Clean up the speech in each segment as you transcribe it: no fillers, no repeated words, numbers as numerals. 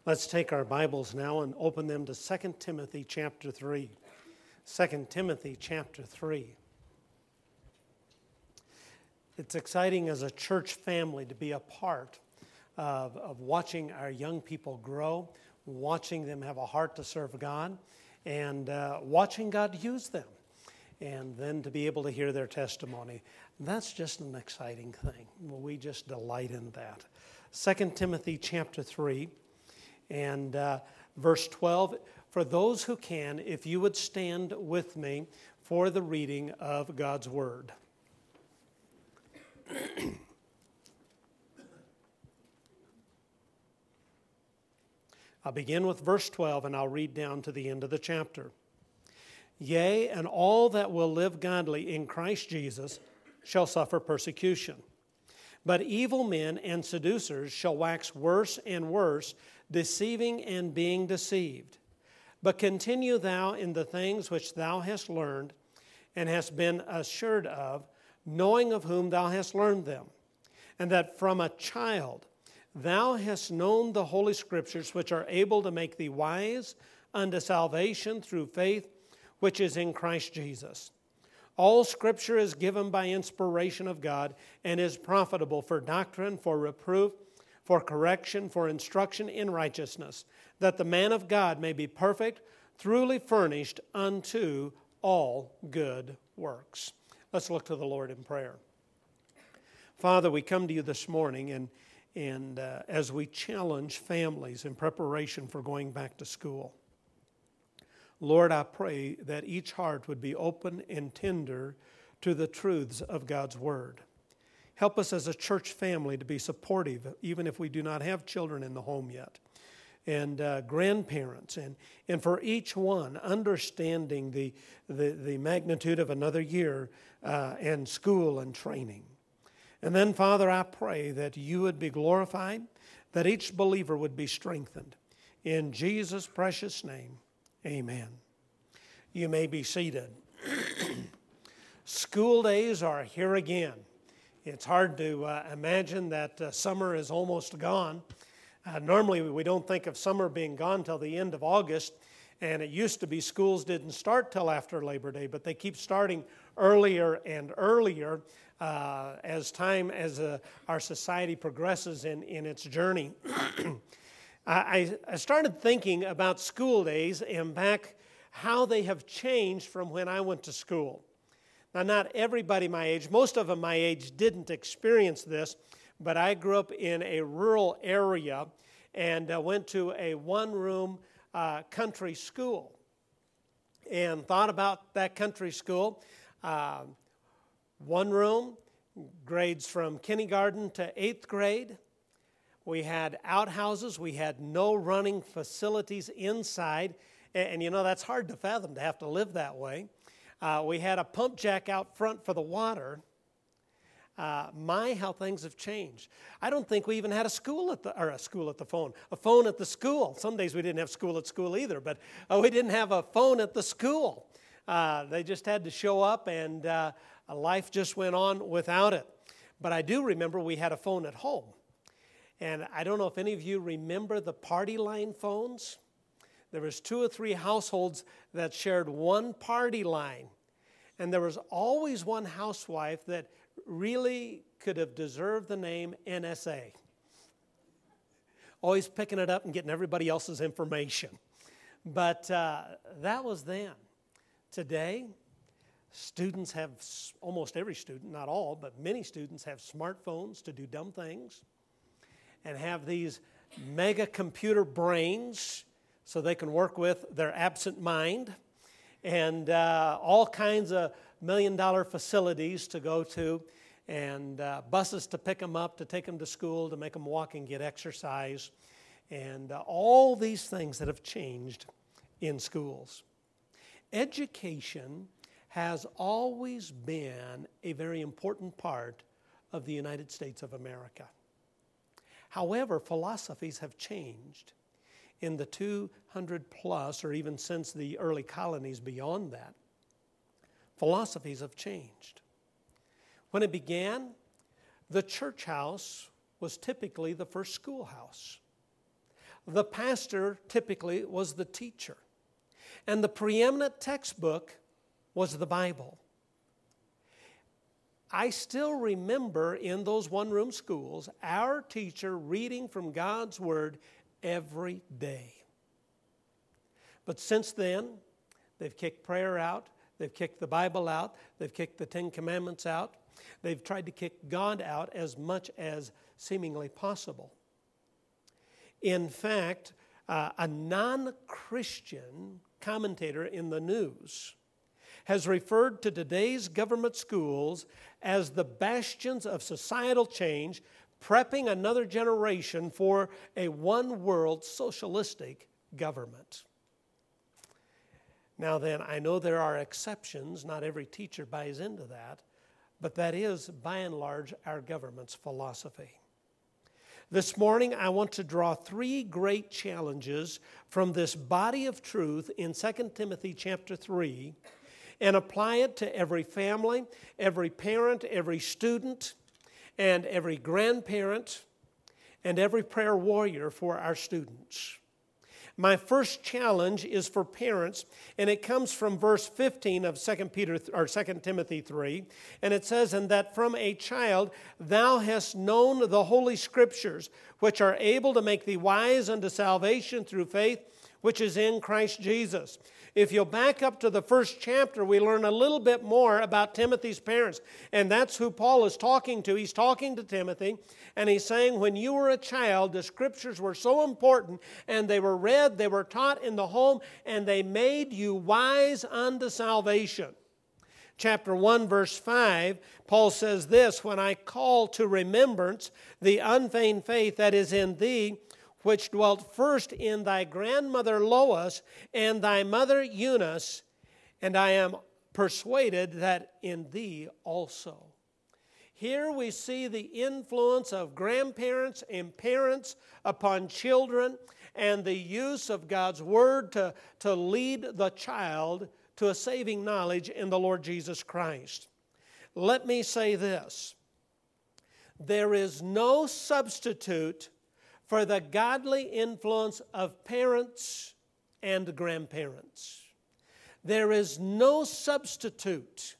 Let's take our Bibles now and open them to 2 Timothy chapter 3. 2 Timothy chapter 3. It's exciting as a church family to be a part of watching our young people grow, watching them have a heart to serve God, and watching God use them, and then to be able to hear their testimony. That's just an exciting thing. We just delight in that. 2 Timothy chapter 3. And verse 12, for those who can, if you would stand with me for the reading of God's Word. I'll begin with verse 12 and I'll read down to the end of the chapter. Yea, and all that will live godly in Christ Jesus shall suffer persecution. But evil men and seducers shall wax worse and worse, deceiving and being deceived. But continue thou in the things which thou hast learned and hast been assured of, knowing of whom thou hast learned them, and that from a child thou hast known the Holy Scriptures, which are able to make thee wise unto salvation through faith which is in Christ Jesus. All Scripture is given by inspiration of God and is profitable for doctrine, for reproof, for correction, for instruction in righteousness, that the man of God may be perfect, truly furnished unto all good works. Let's look to the Lord in prayer. Father, we come to you this morning, and as we challenge families in preparation for going back to school, Lord, I pray that each heart would be open and tender to the truths of God's Word. Help us as a church family to be supportive, even if we do not have children in the home yet, and grandparents, and for each one understanding the magnitude of another year and school and training. And then, Father, I pray that you would be glorified, that each believer would be strengthened. In Jesus' precious name, amen. You may be seated. School days are here again. It's hard to imagine that summer is almost gone. Normally we don't think of summer being gone till the end of August, and it used to be schools didn't start till after Labor Day, but they keep starting earlier and earlier as our society progresses in its journey. I started thinking about school days and back how they have changed from when I went to school. Now, not everybody my age, most of them my age didn't experience this, but I grew up in a rural area and went to a one-room country school and thought about that country school. One room, grades from kindergarten to 8th grade. We had outhouses. We had no running facilities inside. And you know, that's hard to fathom to have to live that way. We had a pump jack out front for the water. How things have changed. I don't think we even had a phone at the school. Some days we didn't have school at school either, but we didn't have a phone at the school. They just had to show up, and life just went on without it. But I do remember we had a phone at home. And I don't know if any of you remember the party line phones. There was 2 or 3 households that shared one party line. And there was always one housewife that really could have deserved the name NSA. Always picking it up and getting everybody else's information. But that was then. Today, students have, almost every student, not all, but many students have smartphones to do dumb things and have these mega computer brains so they can work with their absent mind, and all kinds of million-dollar facilities to go to, and buses to pick them up, to take them to school, to make them walk and get exercise, and all these things that have changed in schools. Education has always been a very important part of the United States of America. However, philosophies have changed. In the 200 plus, or even since the early colonies beyond that, philosophies have changed. When it began, the church house was typically the first schoolhouse. the pastor typically was the teacher. And the preeminent textbook was the Bible. I still remember in those one-room schools, our teacher reading from God's Word every day. But since then, they've kicked prayer out, they've kicked the Bible out, they've kicked the Ten Commandments out, they've tried to kick God out as much as seemingly possible. In fact, a non-Christian commentator in the news has referred to today's government schools as the bastions of societal change, prepping another generation for a one-world socialistic government. Now then, I know there are exceptions. Not every teacher buys into that, but that is, by and large, our government's philosophy. This morning, I want to draw three great challenges from this body of truth in 2 Timothy chapter 3 and apply it to every family, every parent, every student, and every grandparent, and every prayer warrior for our students. My first challenge is for parents, and it comes from verse 15 of 2 Timothy 3, and it says, "And that from a child thou hast known the holy scriptures, which are able to make thee wise unto salvation through faith, which is in Christ Jesus." If you'll back up to the first chapter, we learn a little bit more about Timothy's parents. And that's who Paul is talking to. He's talking to Timothy, and he's saying, when you were a child, the scriptures were so important, and they were read, they were taught in the home, and they made you wise unto salvation. Chapter 1, verse 5, Paul says this, "When I call to remembrance the unfeigned faith that is in thee, which dwelt first in thy grandmother Lois and thy mother Eunice, and I am persuaded that in thee also." Here we see the influence of grandparents and parents upon children and the use of God's Word to lead the child to a saving knowledge in the Lord Jesus Christ. Let me say this. There is no substitute for the godly influence of parents and grandparents. There is no substitute.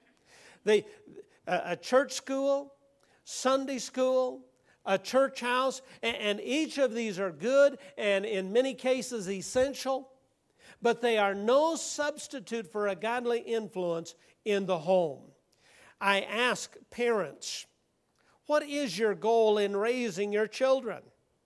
A church school, Sunday school, a church house, and each of these are good and in many cases essential, but they are no substitute for a godly influence in the home. I ask parents, what is your goal in raising your children?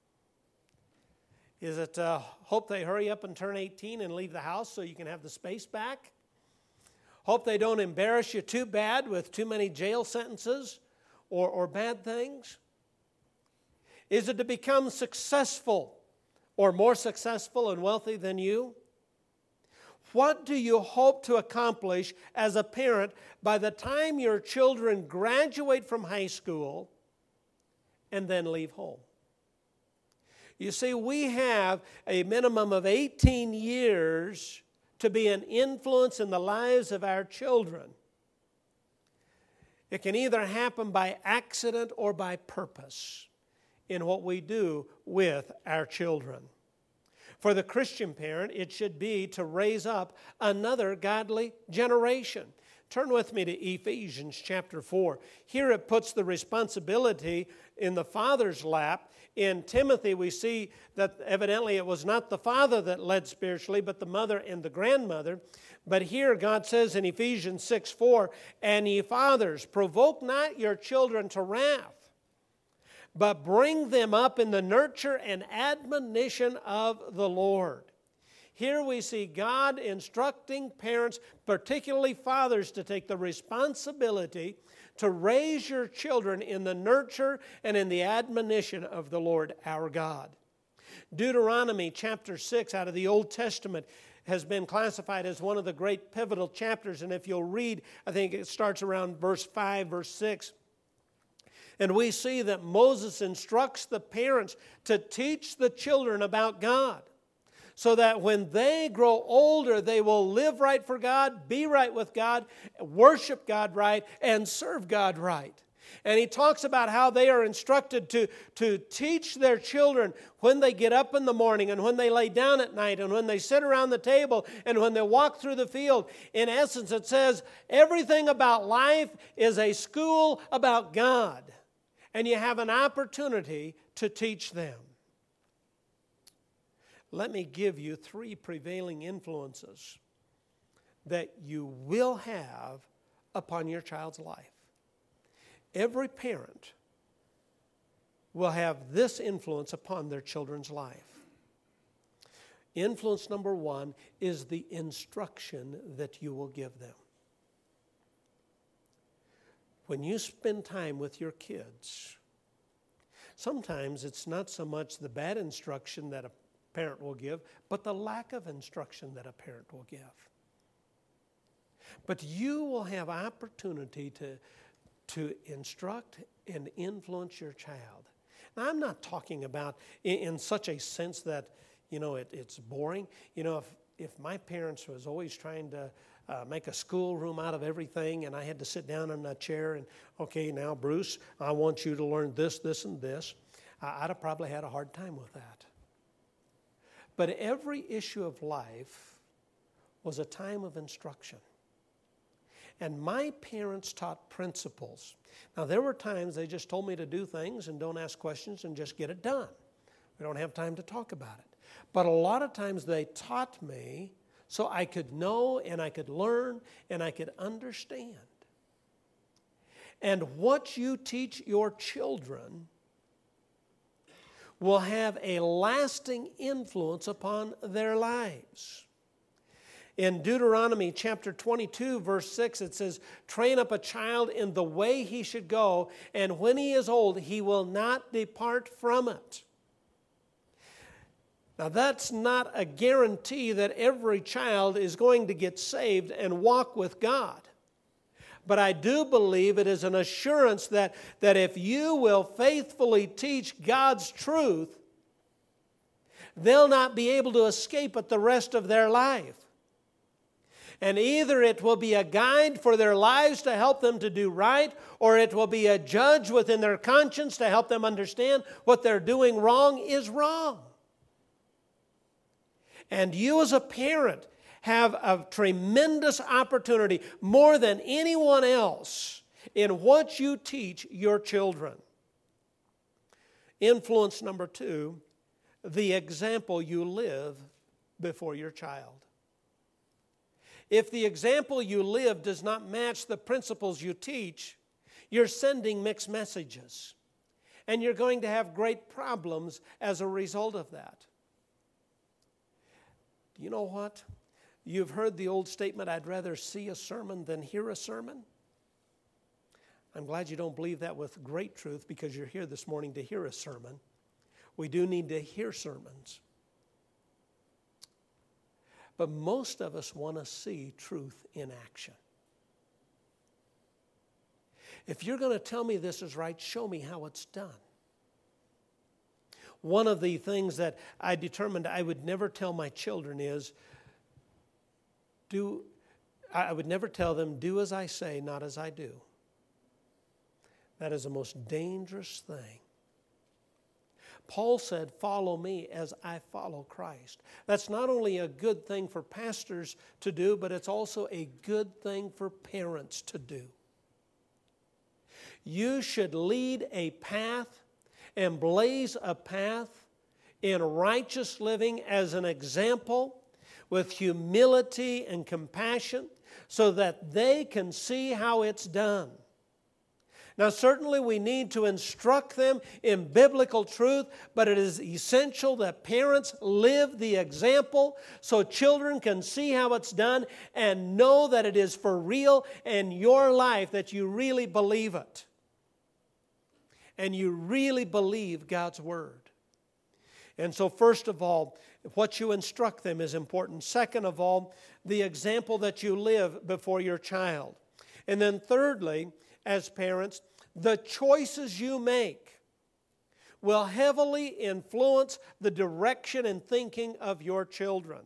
Is it hope they hurry up and turn 18 and leave the house so you can have the space back? Hope they don't embarrass you too bad with too many jail sentences or bad things? Is it to become successful or more successful and wealthy than you? What do you hope to accomplish as a parent by the time your children graduate from high school and then leave home? You see, we have a minimum of 18 years to be an influence in the lives of our children. It can either happen by accident or by purpose in what we do with our children. For the Christian parent, it should be to raise up another godly generation. Turn with me to Ephesians chapter 4. Here it puts the responsibility in the father's lap. In Timothy, we see that evidently it was not the father that led spiritually, but the mother and the grandmother. But here God says in Ephesians 6:4, "And ye fathers, provoke not your children to wrath, but bring them up in the nurture and admonition of the Lord." Here we see God instructing parents, particularly fathers, to take the responsibility to raise your children in the nurture and in the admonition of the Lord our God. Deuteronomy chapter 6 out of the Old Testament has been classified as one of the great pivotal chapters. And if you'll read, I think it starts around verse 5, verse 6. And we see that Moses instructs the parents to teach the children about God, so that when they grow older, they will live right for God, be right with God, worship God right, and serve God right. And he talks about how they are instructed to teach their children when they get up in the morning and when they lay down at night and when they sit around the table and when they walk through the field. In essence, it says everything about life is a school about God. And you have an opportunity to teach them. Let me give you 3 prevailing influences that you will have upon your child's life. Every parent will have this influence upon their children's life. Influence number 1 is the instruction that you will give them. When you spend time with your kids, sometimes it's not so much the bad instruction that a parent will give, but the lack of instruction that a parent will give. But you will have opportunity to instruct and influence your child. Now, I'm not talking about in such a sense that, it's boring. If my parents was always trying to make a schoolroom out of everything and I had to sit down in a chair and, okay, now, Bruce, I want you to learn this, this, and this, I'd have probably had a hard time with that. But every issue of life was a time of instruction. And my parents taught principles. Now, there were times they just told me to do things and don't ask questions and just get it done. We don't have time to talk about it. But a lot of times they taught me so I could know and I could learn and I could understand. And what you teach your children will have a lasting influence upon their lives. In Deuteronomy chapter 22, verse 6, it says, "Train up a child in the way he should go, and when he is old, he will not depart from it." Now, that's not a guarantee that every child is going to get saved and walk with God. But I do believe it is an assurance that if you will faithfully teach God's truth, they'll not be able to escape it the rest of their life. And either it will be a guide for their lives to help them to do right, or it will be a judge within their conscience to help them understand what they're doing wrong is wrong. And you as a parent have a tremendous opportunity, more than anyone else, in what you teach your children. Influence number 2, the example you live before your child. If the example you live does not match the principles you teach, you're sending mixed messages. And you're going to have great problems as a result of that. Do you know what? You've heard the old statement, "I'd rather see a sermon than hear a sermon." I'm glad you don't believe that with great truth, because you're here this morning to hear a sermon. We do need to hear sermons. But most of us want to see truth in action. If you're going to tell me this is right, show me how it's done. One of the things that I determined I would never tell my children is, I would never tell them, "Do as I say, not as I do." That is the most dangerous thing. Paul said, "Follow me as I follow Christ." That's not only a good thing for pastors to do, but it's also a good thing for parents to do. You should lead a path and blaze a path in righteous living as an example, with humility and compassion, so that they can see how it's done. Now, certainly we need to instruct them in biblical truth, but it is essential that parents live the example so children can see how it's done and know that it is for real in your life, that you really believe it. And you really believe God's Word. And so, first of all, what you instruct them is important. Second of all, the example that you live before your child. And then thirdly, as parents, the choices you make will heavily influence the direction and thinking of your children.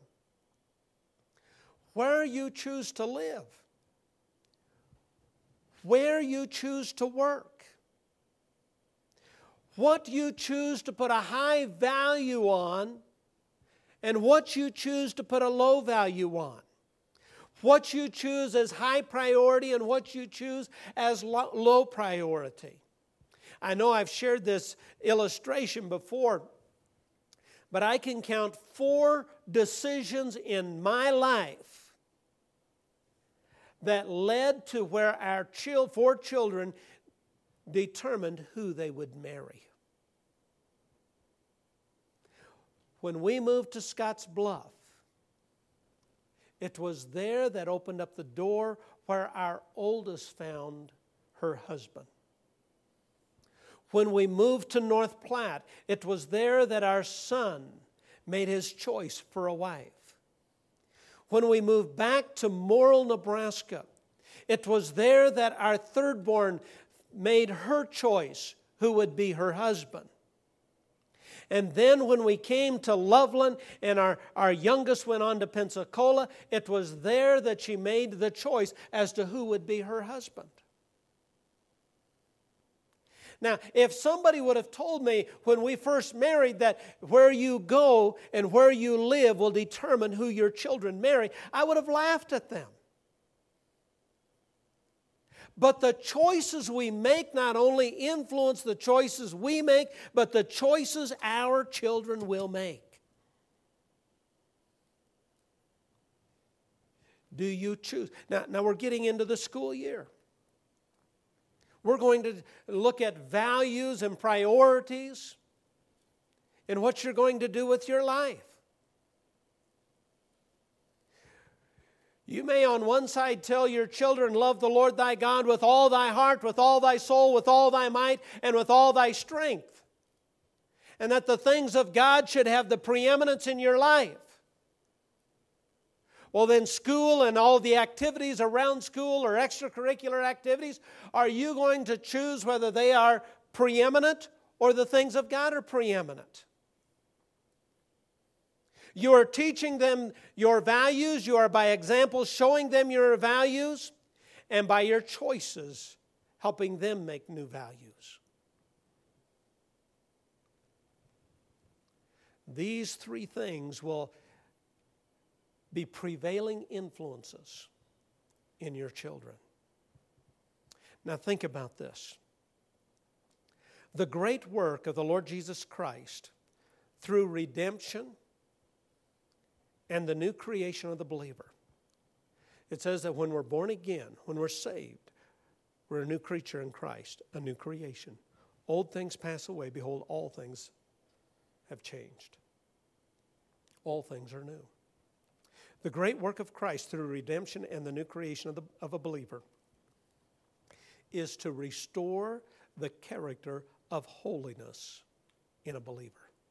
Where you choose to live, where you choose to work, what you choose to put a high value on and what you choose to put a low value on. What you choose as high priority and what you choose as low priority. I know I've shared this illustration before, but I can count 4 decisions in my life that led to where our 4 children determined who they would marry. When we moved to Scotts Bluff, it was there that opened up the door where our oldest found her husband. When we moved to North Platte, it was there that our son made his choice for a wife. When we moved back to Morrill, Nebraska, it was there that our third-born made her choice who would be her husband. And then when we came to Loveland and our youngest went on to Pensacola, it was there that she made the choice as to who would be her husband. Now, if somebody would have told me when we first married that where you go and where you live will determine who your children marry, I would have laughed at them. But the choices we make not only influence the choices we make, but the choices our children will make. Do you choose? Now we're getting into the school year. We're going to look at values and priorities and what you're going to do with your life. You may on one side tell your children, love the Lord thy God with all thy heart, with all thy soul, with all thy might, and with all thy strength. And that the things of God should have the preeminence in your life. Well, then school and all the activities around school or extracurricular activities, are you going to choose whether they are preeminent or the things of God are preeminent? You are teaching them your values. You are by example showing them your values, and by your choices helping them make new values. These 3 things will be prevailing influences in your children. Now think about this. The great work of the Lord Jesus Christ through redemption and the new creation of the believer. It says that when we're born again, when we're saved, we're a new creature in Christ, a new creation. Old things pass away. Behold, all things have changed. All things are new. The great work of Christ through redemption and the new creation of a believer is to restore the character of holiness in a believer.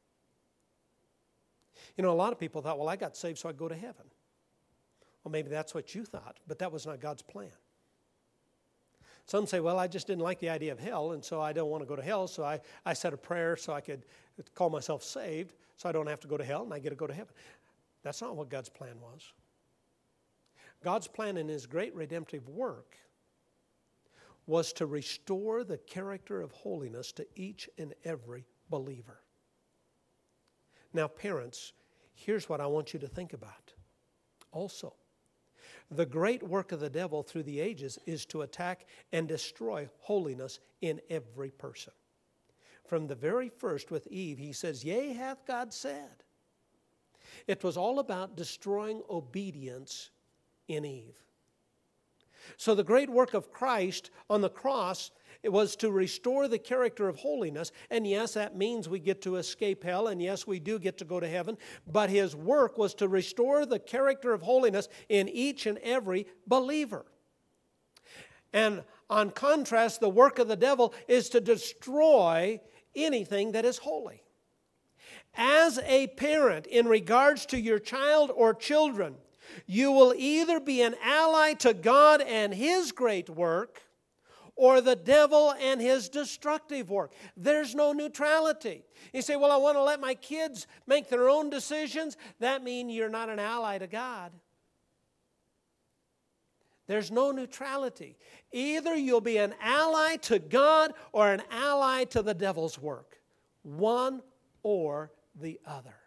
You know, a lot of people thought, well, I got saved so I go to heaven. Well, maybe that's what you thought, but that was not God's plan. Some say, well, I just didn't like the idea of hell, and so I don't want to go to hell, so I said a prayer so I could call myself saved, so I don't have to go to hell, and I get to go to heaven. That's not what God's plan was. God's plan in His great redemptive work was to restore the character of holiness to each and every believer. Now, parents, here's what I want you to think about. Also, the great work of the devil through the ages is to attack and destroy holiness in every person. From the very first with Eve, he says, yea, hath God said. It was all about destroying obedience in Eve. So the great work of Christ on the cross, it was to restore the character of holiness. And yes, that means we get to escape hell. And yes, we do get to go to heaven. But His work was to restore the character of holiness in each and every believer. And on contrast, the work of the devil is to destroy anything that is holy. As a parent, in regards to your child or children, you will either be an ally to God and His great work, or the devil and his destructive work. There's no neutrality. You say, well, I want to let my kids make their own decisions. That means you're not an ally to God. There's no neutrality. Either you'll be an ally to God or an ally to the devil's work. One or the other.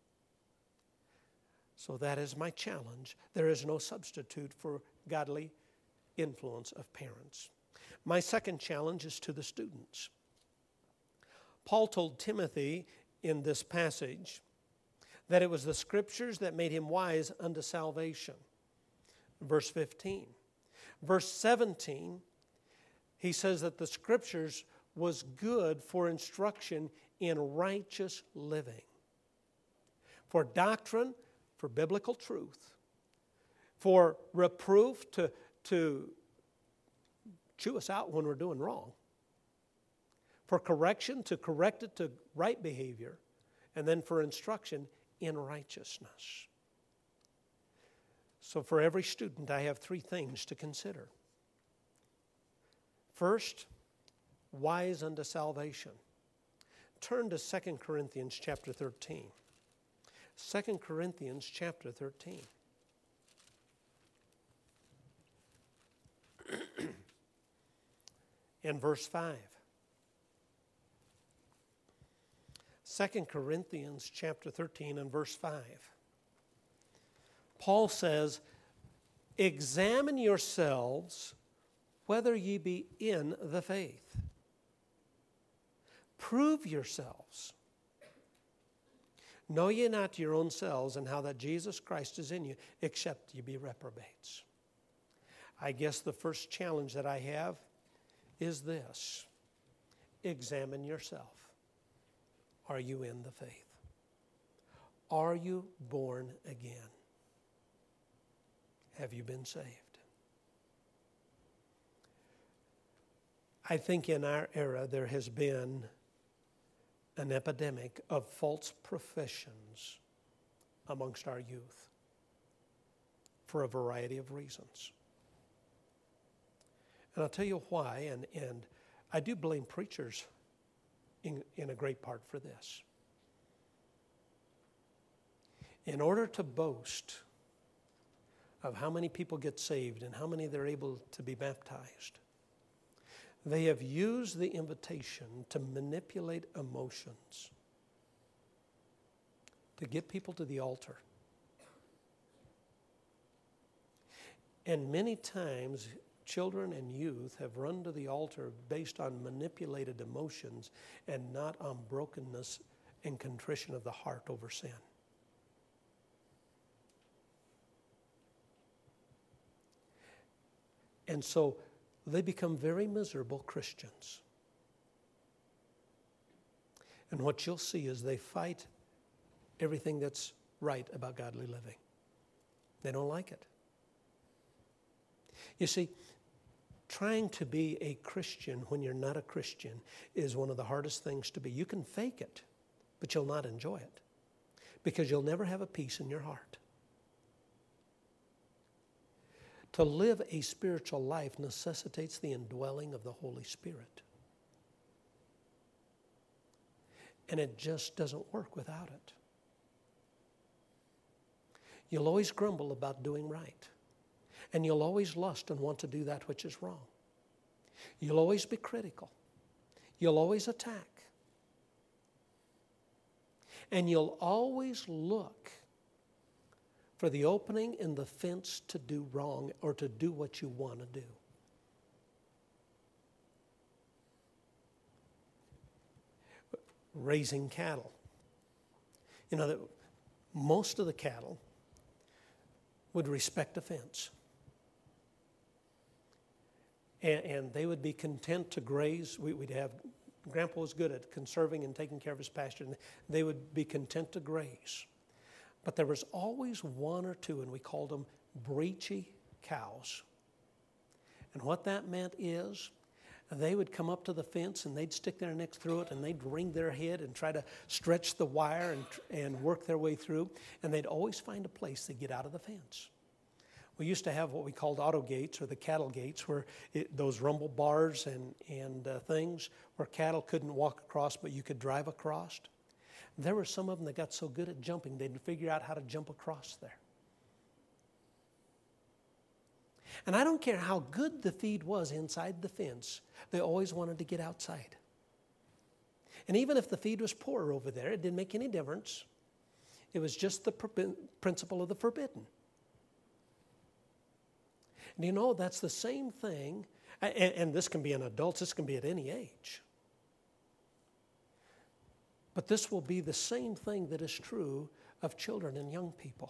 So that is my challenge. There is no substitute for godly influence of parents. My second challenge is to the students. Paul told Timothy in this passage that it was the Scriptures that made him wise unto salvation. Verse 15. Verse 17, he says that the Scriptures was good for instruction in righteous living, for doctrine, for biblical truth, for reproof to chew us out when we're doing wrong, for correction, to correct it to right behavior, and then for instruction in righteousness. So for every student, I have three things to consider. First, wise unto salvation. Turn to 2 Corinthians chapter 13. 2 Corinthians chapter 13. And verse 5. 2 Corinthians chapter 13 and verse 5. Paul says, examine yourselves whether ye be in the faith. Prove yourselves. Know ye not your own selves, and how that Jesus Christ is in you, except ye be reprobates. I guess the first challenge that I have is this. Examine yourself. Are you in the faith? Are you born again? Have you been saved? I think in our era there has been an epidemic of false professions amongst our youth for a variety of reasons. And I'll tell you why, and I do blame preachers in a great part for this. In order to boast of how many people get saved and how many they're able to be baptized, they have used the invitation to manipulate emotions, to get people to the altar. And many times, children and youth have run to the altar based on manipulated emotions and not on brokenness and contrition of the heart over sin. And so they become very miserable Christians. And what you'll see is they fight everything that's right about godly living. They don't like it. You see, trying to be a Christian when you're not a Christian is one of the hardest things to be. You can fake it, but you'll not enjoy it because you'll never have a peace in your heart. To live a spiritual life necessitates the indwelling of the Holy Spirit. And it just doesn't work without it. You'll always grumble about doing right. And you'll always lust and want to do that which is wrong. You'll always be critical. You'll always attack. And you'll always look for the opening in the fence to do wrong or to do what you want to do. Raising cattle. You know, most of the cattle would respect a fence. And they would be content to graze. We'd have, Grandpa was good at conserving and taking care of his pasture, and they would be content to graze. But there was always one or two, and we called them breechy cows. And what that meant is they would come up to the fence and they'd stick their necks through it and they'd wring their head and try to stretch the wire and work their way through. And they'd always find a place to get out of the fence. We used to have what we called auto gates or the cattle gates, where those rumble bars and things where cattle couldn't walk across, but you could drive across. There were some of them that got so good at jumping, they'd figure out how to jump across there. And I don't care how good the feed was inside the fence, they always wanted to get outside. And even if the feed was poor over there, it didn't make any difference. It was just the principle of the forbidden. And you know, that's the same thing, and this can be in adults, this can be at any age. But this will be the same thing that is true of children and young people.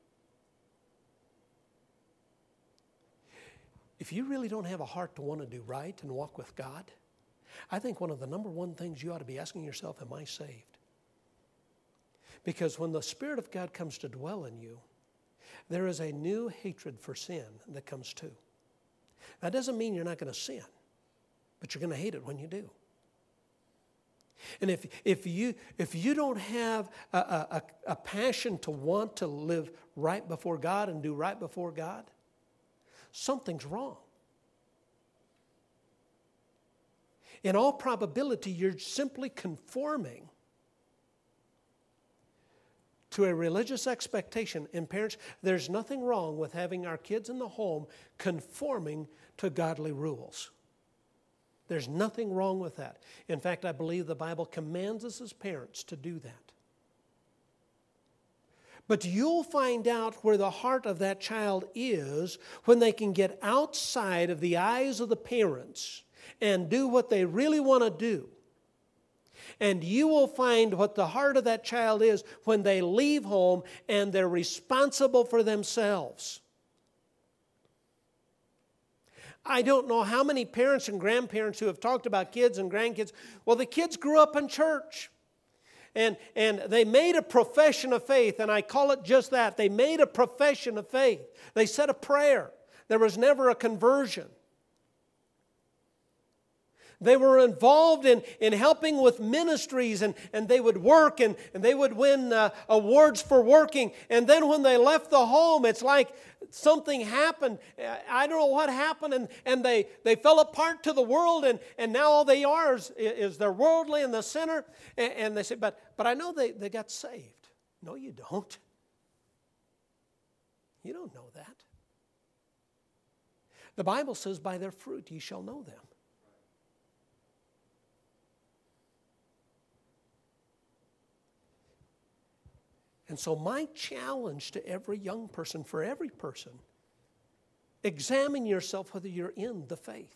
If you really don't have a heart to want to do right and walk with God, I think one of the number one things you ought to be asking yourself, am I saved? Because when the Spirit of God comes to dwell in you, there is a new hatred for sin that comes too. That doesn't mean you're not going to sin, but you're going to hate it when you do. And if you don't have a passion to want to live right before God and do right before God, something's wrong. In all probability, you're simply conforming to a religious expectation. And parents, there's nothing wrong with having our kids in the home conforming to godly rules. There's nothing wrong with that. In fact, I believe the Bible commands us as parents to do that. But you'll find out where the heart of that child is when they can get outside of the eyes of the parents and do what they really want to do. And you will find what the heart of that child is when they leave home and they're responsible for themselves. I don't know how many parents and grandparents who have talked about kids and grandkids. Well, the kids grew up in church. And they made a profession of faith, and I call it just that. They made a profession of faith. They said a prayer. There was never a conversion. They were involved in helping with ministries, and they would work, and they would win awards for working. And then when they left the home, it's like something happened. I don't know what happened, and they fell apart to the world, and now all they are is they're worldly in the center. And they say, but I know they got saved. No, you don't. You don't know that. The Bible says, by their fruit ye shall know them. And so my challenge to every young person, for every person, examine yourself whether you're in the faith.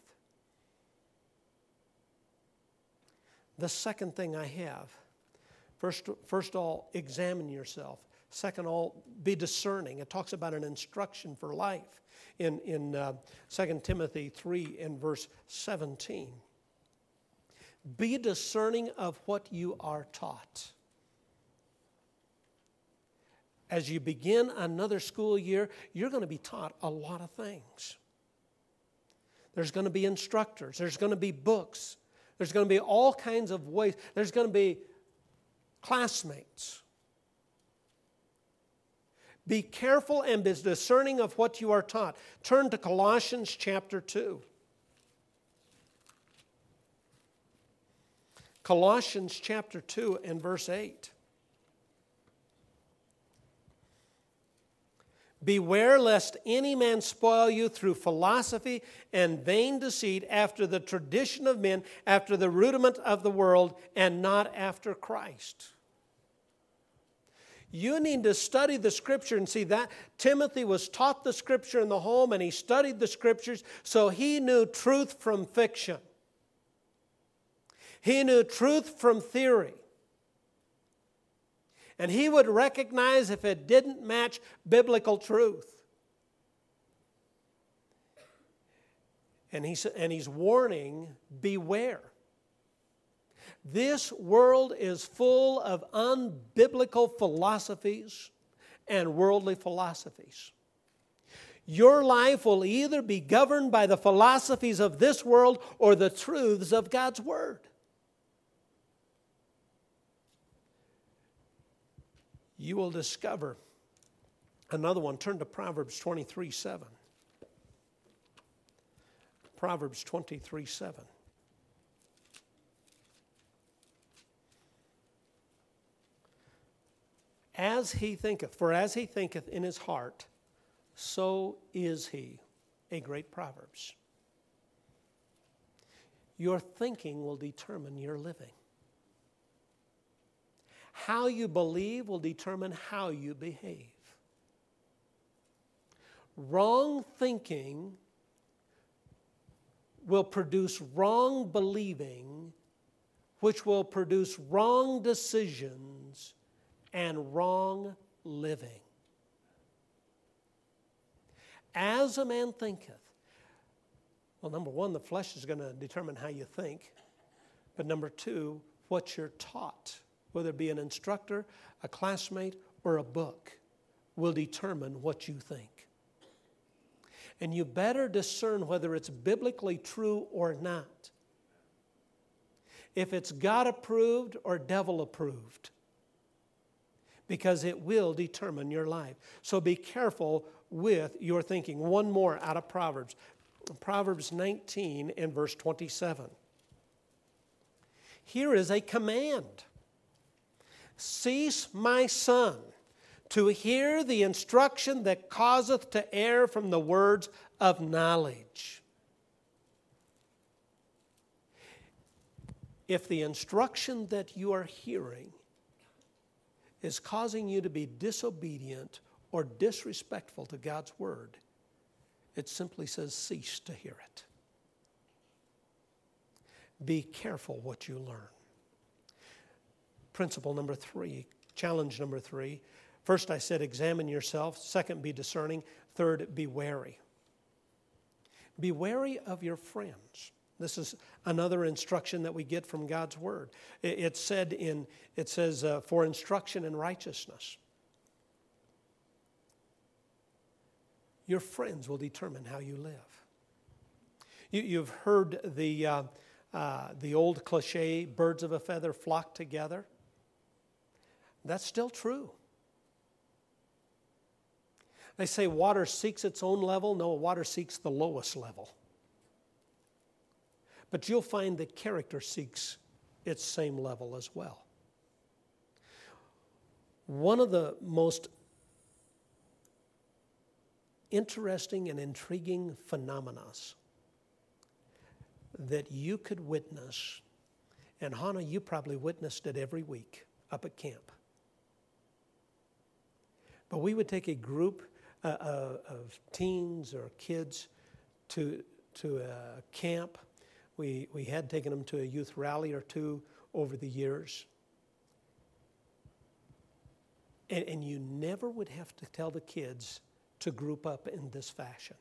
The second thing I have, first of all, examine yourself. Second of all, be discerning. It talks about an instruction for life in 2 Timothy 3 and verse 17. Be discerning of what you are taught. As you begin another school year, you're going to be taught a lot of things. There's going to be instructors. There's going to be books. There's going to be all kinds of ways. There's going to be classmates. Be careful and be discerning of what you are taught. Turn to Colossians chapter 2. Colossians chapter 2 and verse 8. Beware lest any man spoil you through philosophy and vain deceit after the tradition of men, after the rudiment of the world, and not after Christ. You need to study the Scripture and see that Timothy was taught the Scripture in the home, and he studied the Scriptures, so he knew truth from fiction. He knew truth from theory. And he would recognize if it didn't match biblical truth. And he's warning, beware. This world is full of unbiblical philosophies and worldly philosophies. Your life will either be governed by the philosophies of this world or the truths of God's Word. You will discover another one. Turn to Proverbs 23:7. Proverbs 23:7. As he thinketh, for as he thinketh in his heart, so is he. a great Proverbs. Your thinking will determine your living. How you believe will determine how you behave. Wrong thinking will produce wrong believing, which will produce wrong decisions and wrong living. As a man thinketh. Well, number one, the flesh is going to determine how you think. But number two, what you're taught, whether it be an instructor, a classmate, or a book, will determine what you think. And you better discern whether it's biblically true or not. If it's God approved or devil approved. Because it will determine your life. So be careful with your thinking. One more out of Proverbs. Proverbs 19 and verse 27. Here is a command. Cease, my son, to hear the instruction that causeth to err from the words of knowledge. If the instruction that you are hearing is causing you to be disobedient or disrespectful to God's word, it simply says cease to hear it. Be careful what you learn. Principle number 3, challenge number 3. First, I said examine yourself. Second, be discerning. Third, be wary. Be wary of your friends. This is another instruction that we get from God's word. It says for instruction in righteousness. Your friends will determine how you live. You've heard the old cliche, birds of a feather flock together. That's still true. They say water seeks its own level. No, water seeks the lowest level. But you'll find that character seeks its same level as well. One of the most interesting and intriguing phenomena that you could witness, and Hannah, you probably witnessed it every week up at camp. But we would take a group of teens or kids to a camp. We had taken them to a youth rally or two over the years. And you never would have to tell the kids to group up in this fashion.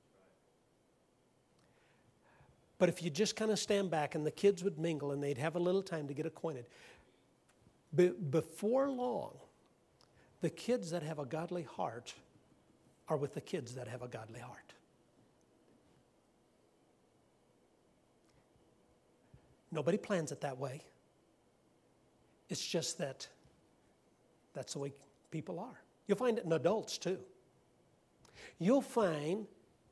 But if you just kind of stand back and the kids would mingle and they'd have a little time to get acquainted, before long, the kids that have a godly heart are with the kids that have a godly heart. Nobody plans it that way. It's just that that's the way people are. You'll find it in adults too. You'll find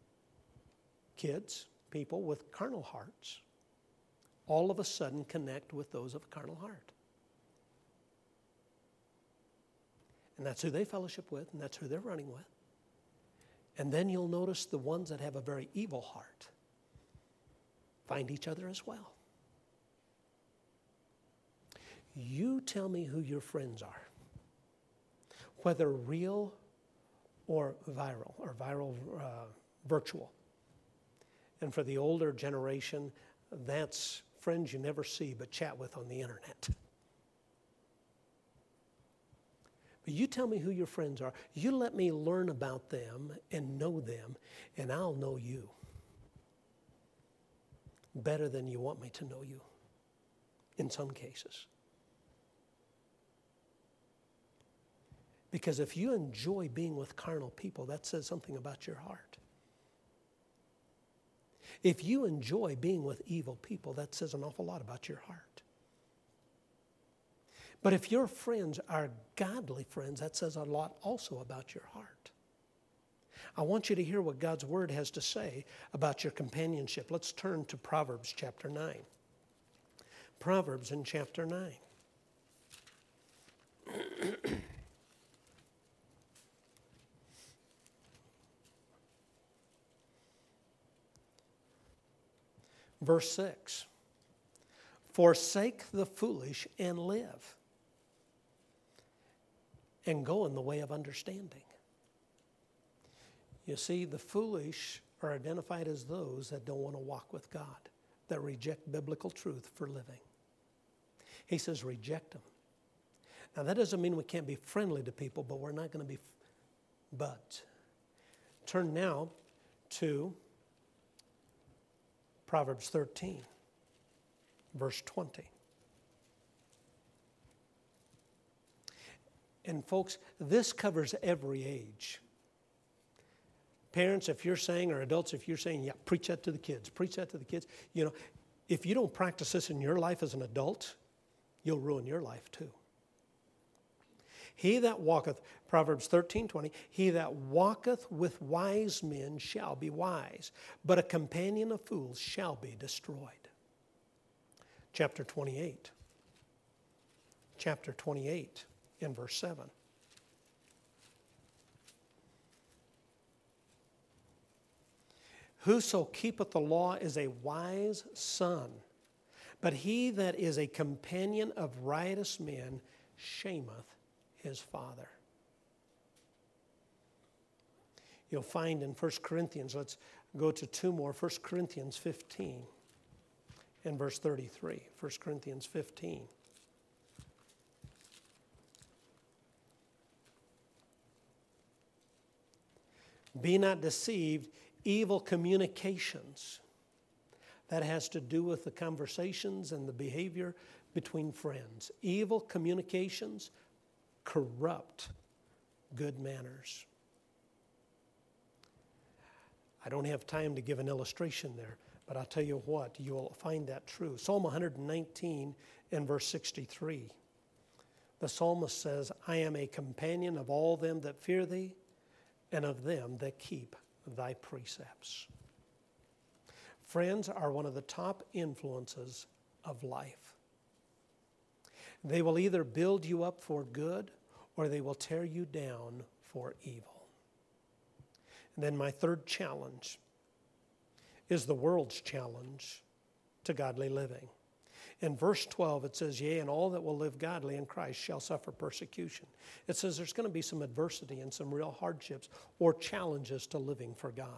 kids, people with carnal hearts, all of a sudden connect with those of a carnal heart. And that's who they fellowship with, and that's who they're running with. And then you'll notice the ones that have a very evil heart find each other as well. You tell me who your friends are, whether real or virtual. And for the older generation, that's friends you never see but chat with on the internet. But you tell me who your friends are. You let me learn about them and know them, and I'll know you better than you want me to know you in some cases. Because if you enjoy being with carnal people, that says something about your heart. If you enjoy being with evil people, that says an awful lot about your heart. But if your friends are godly friends, that says a lot also about your heart. I want you to hear what God's Word has to say about your companionship. Let's turn to Proverbs chapter 9. Proverbs in chapter 9. Verse 6. Forsake the foolish and live, and go in the way of understanding. You see, the foolish are identified as those that don't want to walk with God, that reject biblical truth for living. He says reject them. Now that doesn't mean we can't be friendly to people, but we're not going to be buds. Turn now to Proverbs 13, verse 20. And folks, this covers every age. Parents, if you're saying, or adults, if you're saying, yeah, preach that to the kids, preach that to the kids. You know, if you don't practice this in your life as an adult, you'll ruin your life too. He that walketh, Proverbs 13:20, he that walketh with wise men shall be wise, but a companion of fools shall be destroyed. Chapter 28 in verse 7. Whoso keepeth the law is a wise son, but he that is a companion of riotous men shameth his father. You'll find in 1 Corinthians, let's go to two more, 1 Corinthians 15 and verse 33. 1 Corinthians 15. Be not deceived, evil communications. That has to do with the conversations and the behavior between friends. Evil communications corrupt good manners. I don't have time to give an illustration there, but I'll tell you what, you'll find that true. Psalm 119 and verse 63. The psalmist says, I am a companion of all them that fear thee, and of them that keep thy precepts. Friends are one of the top influences of life. They will either build you up for good or they will tear you down for evil. And then my third challenge is the world's challenge to godly living. In verse 12 it says, yea, and all that will live godly in Christ shall suffer persecution. It says there's going to be some adversity and some real hardships or challenges to living for God.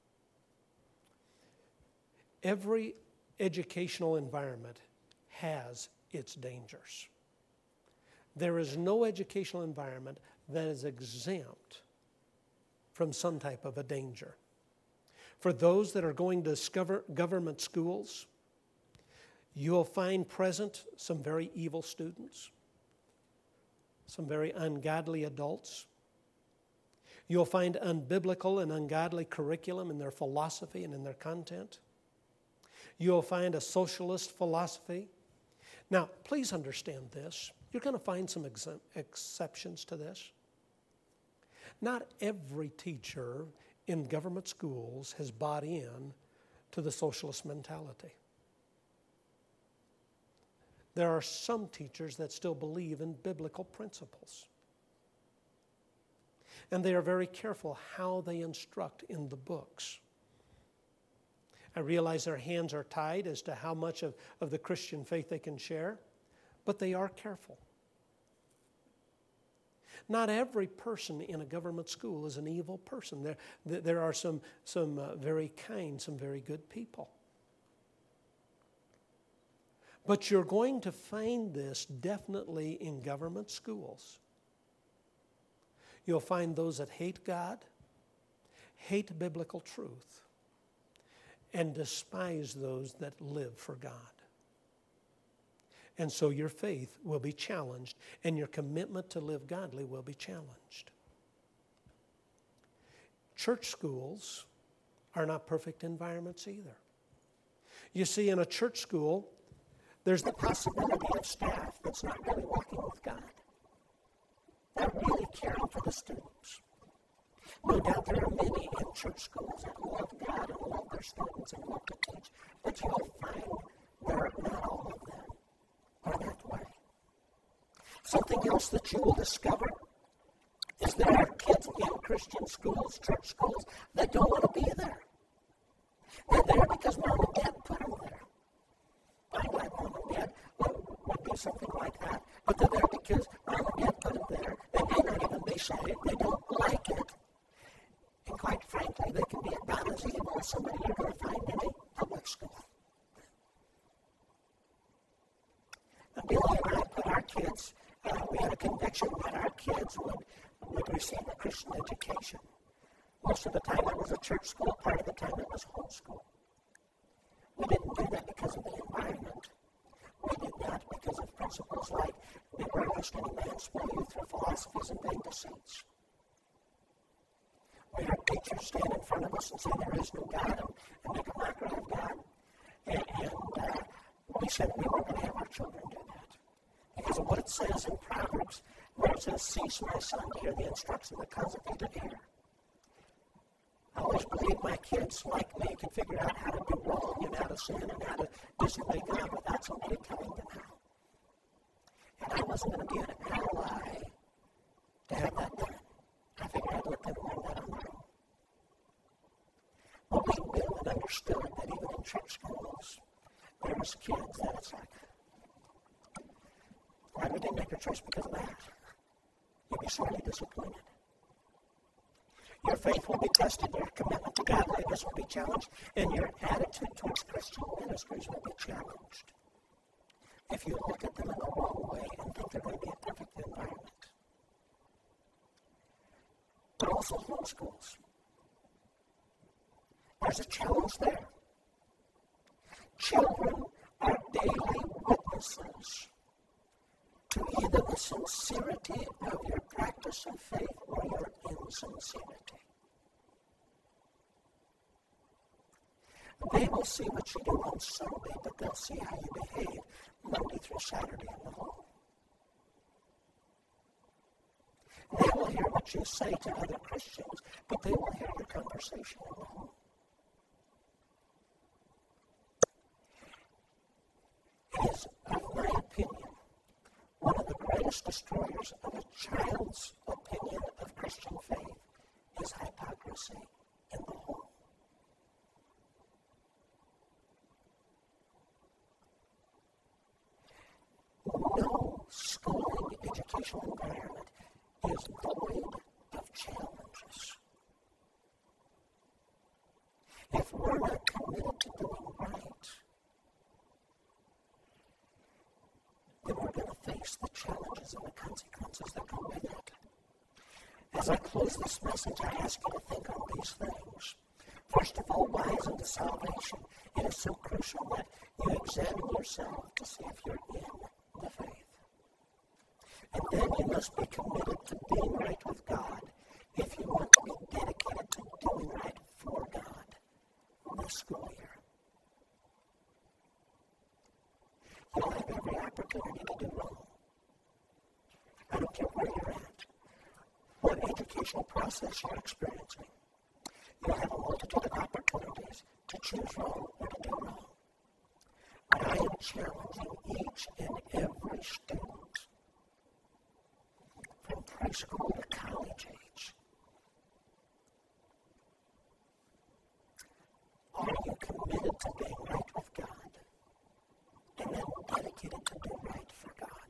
Every educational environment has its dangers. There is no educational environment that is exempt from some type of a danger. For those that are going to government schools, you'll find present some very evil students, some very ungodly adults. You'll find unbiblical and ungodly curriculum in their philosophy and in their content. You'll find a socialist philosophy. Now, please understand this. You're going to find some exceptions to this. Not every teacher in government schools has bought in to the socialist mentality. There are some teachers that still believe in biblical principles. And they are very careful how they instruct in the books. I realize their hands are tied as to how much of the Christian faith they can share, but they are careful. Not every person in a government school is an evil person. There are some very kind, some very good people. But you're going to find this definitely in government schools. You'll find those that hate God, hate biblical truth, and despise those that live for God. And so your faith will be challenged, and your commitment to live godly will be challenged. Church schools are not perfect environments either. You see, in a church school, there's the possibility of staff that's not really walking with God. Not really caring for the students. No doubt there are many in church schools that love God and love their students and love to teach, but you'll find not all of them are that way. Something else that you will discover is there are kids in Christian schools, church schools, that don't want to be there. They're there because mom and dad put them there. dad would do something like that. But they're there because mom and dad put them there. They may not even be saved. They don't like it. And quite frankly, they can be about as evil as somebody you're going to find in a public school. Billy and I put our kids, we had a conviction that our kids would receive a Christian education. Most of the time it was a church school, part of the time it was homeschool. We didn't do that because of the environment. We did that because of principles like, beware lest any man spoil you through philosophies and vain deceits. We heard teachers stand in front of us and say there is no God and make a mockery of God. And we said we weren't going to have our children do that. Because of what it says in Proverbs, where it says, cease, my son, to hear the instruction that causeth thee to hear. I always believed my kids, like me, could figure out how to do wrong and how to sin and how to disobey God without somebody telling them how. And I wasn't going to be an ally to have that done. I figured I'd let them learn that on their own. But we knew and understood that even in church schools, there was kids that it's like, why we didn't make your choice because of that? You'll be sorely disappointed. Your faith will be tested, your commitment to godliness will be challenged, and your attitude towards Christian ministries will be challenged. If you look at them in the wrong way and think they're going to be a perfect environment. But also homeschools. There's a challenge there. Children are daily witnesses to either the sincerity of your practice of faith or your insincerity. They will see what you do on Sunday, but they'll see how you behave Monday through Saturday in the home. They will hear what you say to other Christians, but they will hear your conversation in the home. It is, of my opinion, one of the greatest destroyers of a child's opinion of Christian faith is hypocrisy in the home. No schooling, educational environment is void of challenges. If we're not committed to doing right, then we're going to face the challenges and the consequences that come with it. As I close this message, I ask you to think on these things. First of all, why isn't the salvation? It is so crucial that you examine yourself to see if you're in the faith. And then you must be committed to being right with God if you want to be dedicated to doing right for God this school year. You'll have every opportunity to do wrong. I don't care where you're at, what educational process you're experiencing. You'll have a multitude of opportunities to choose wrong or to do wrong. But I am challenging each and every student from preschool to college age. Are you committed to being right with God and then dedicated to do right for God?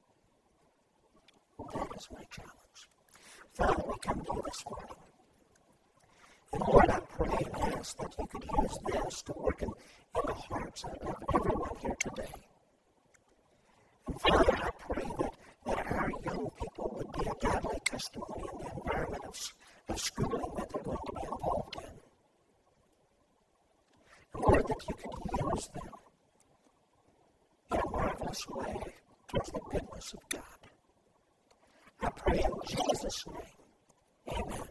That is my challenge. Father, we come to you this morning. And Lord, I pray and ask that you could use this to work in the hearts of everyone here today. And Father, I pray that our young people would be a godly testimony in the environment of schooling that they're going to be involved in. And Lord, that you could use them in a marvelous way towards the goodness of God. I pray in Jesus' name. Amen.